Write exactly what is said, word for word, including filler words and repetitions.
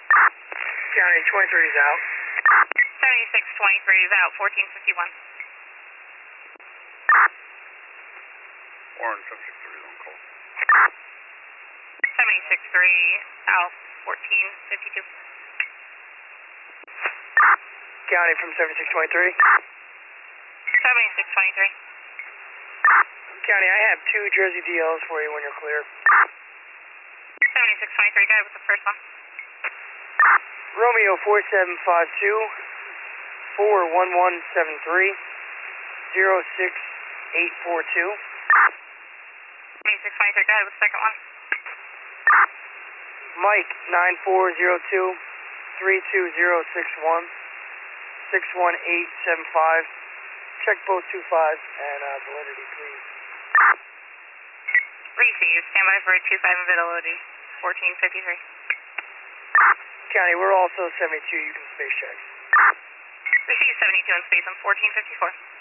County twenty-three is out. seventy-six twenty-three is out, fourteen fifty-one. Orange seven six three is on call. seventy-six three out, fourteen fifty-two. County from seventy-six twenty-three. seventy-six twenty-three. County, I have two Jersey D Ls for you when you're clear. seventy-six twenty-three, go ahead with the first one. Romeo four seven five two, four one one seven three, zero six eight four two. seventy-six twenty-three, go ahead with the second one. Mike nine four zero two, three two zero six one, six one eight seven five. Check both two fives and uh, validity, please. Receive, stand by for two five validity, fourteen fifty-three. County, we're also seventy-two, you can space check. Receive seventy-two in space, I'm fourteen fifty-four.